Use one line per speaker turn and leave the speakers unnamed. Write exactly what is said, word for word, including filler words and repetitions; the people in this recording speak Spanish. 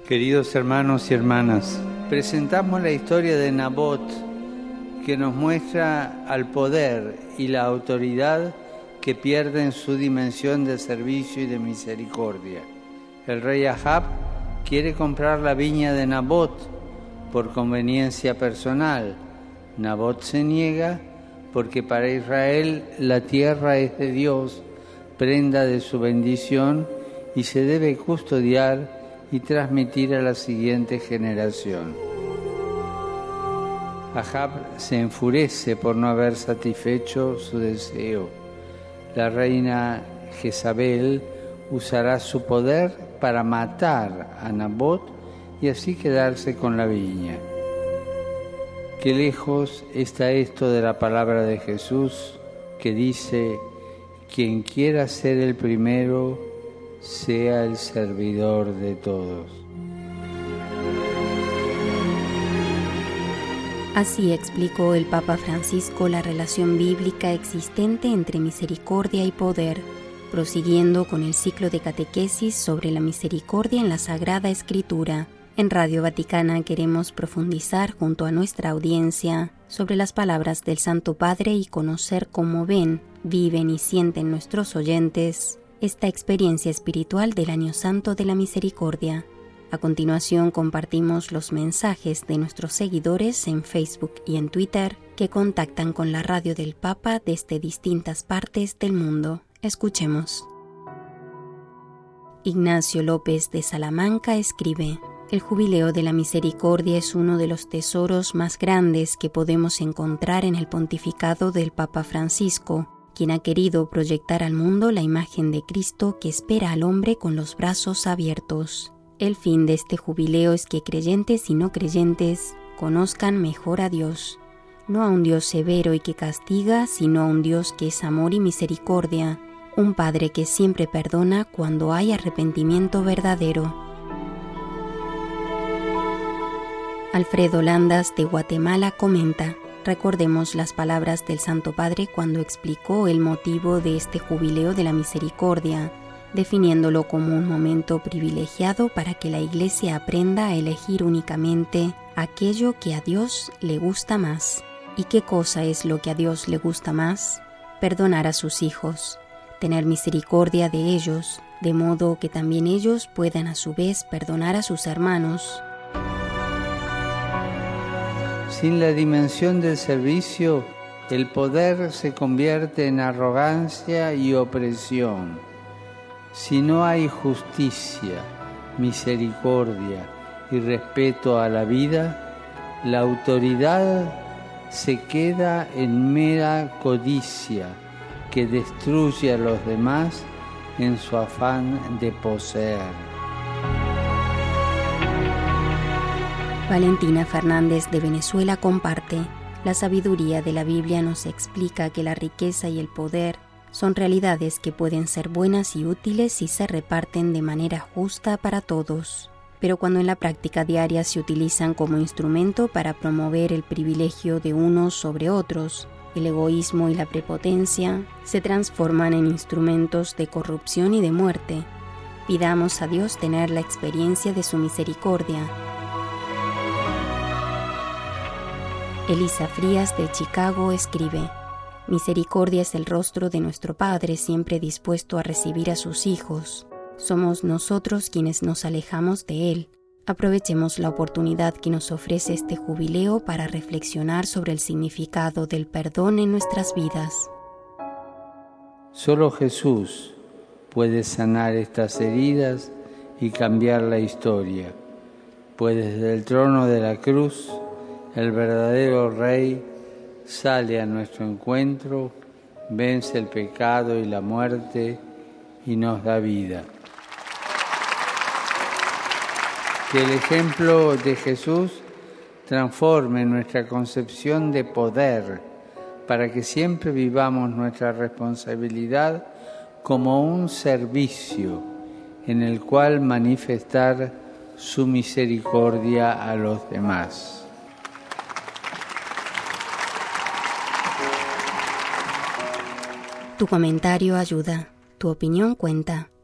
Queridos hermanos y hermanas, presentamos la historia de Nabot, que nos muestra al poder y la autoridad que pierden su dimensión de servicio y de misericordia. El rey Ahab quiere comprar la viña de Nabot por conveniencia personal. Nabot se niega porque para Israel la tierra es de Dios, prenda de su bendición, y se debe custodiar y transmitir a la siguiente generación. Ahab se enfurece por no haber satisfecho su deseo. La reina Jezabel usará su poder para matar a Nabot y así quedarse con la viña. Qué lejos está esto de la palabra de Jesús, que dice: quien quiera ser el primero, sea el servidor de todos.
Así explicó el Papa Francisco la relación bíblica existente entre misericordia y poder, prosiguiendo con el ciclo de catequesis sobre la misericordia en la Sagrada Escritura. En Radio Vaticana queremos profundizar junto a nuestra audiencia sobre las palabras del Santo Padre y conocer cómo ven, viven y sienten nuestros oyentes esta experiencia espiritual del Año Santo de la Misericordia. A continuación compartimos los mensajes de nuestros seguidores en Facebook y en Twitter que contactan con la radio del Papa desde distintas partes del mundo. Escuchemos. Ignacio López de Salamanca escribe: el Jubileo de la Misericordia es uno de los tesoros más grandes que podemos encontrar en el pontificado del Papa Francisco, quien ha querido proyectar al mundo la imagen de Cristo que espera al hombre con los brazos abiertos. El fin de este jubileo es que creyentes y no creyentes conozcan mejor a Dios, no a un Dios severo y que castiga, sino a un Dios que es amor y misericordia, un Padre que siempre perdona cuando hay arrepentimiento verdadero. Alfredo Landas de Guatemala comenta: recordemos las palabras del Santo Padre cuando explicó el motivo de este Jubileo de la Misericordia, definiéndolo como un momento privilegiado para que la Iglesia aprenda a elegir únicamente aquello que a Dios le gusta más. ¿Y qué cosa es lo que a Dios le gusta más? Perdonar a sus hijos, tener misericordia de ellos, de modo que también ellos puedan a su vez perdonar a sus hermanos.
Sin la dimensión del servicio, el poder se convierte en arrogancia y opresión. Si no hay justicia, misericordia y respeto a la vida, la autoridad se queda en mera codicia que destruye a los demás en su afán de poseer.
Valentina Fernández de Venezuela comparte: la sabiduría de la Biblia nos explica que la riqueza y el poder son realidades que pueden ser buenas y útiles si se reparten de manera justa para todos. Pero cuando en la práctica diaria se utilizan como instrumento para promover el privilegio de unos sobre otros, el egoísmo y la prepotencia se transforman en instrumentos de corrupción y de muerte. Pidamos a Dios tener la experiencia de su misericordia. Elisa Frías de Chicago escribe: misericordia es el rostro de nuestro Padre siempre dispuesto a recibir a sus hijos. Somos nosotros quienes nos alejamos de Él. Aprovechemos la oportunidad que nos ofrece este jubileo para reflexionar sobre el significado del perdón en nuestras vidas.
Solo Jesús puede sanar estas heridas y cambiar la historia, pues desde el trono de la cruz, el verdadero Rey sale a nuestro encuentro, vence el pecado y la muerte y nos da vida. Que el ejemplo de Jesús transforme nuestra concepción de poder para que siempre vivamos nuestra responsabilidad como un servicio en el cual manifestar su misericordia a los demás.
Tu comentario ayuda, tu opinión cuenta.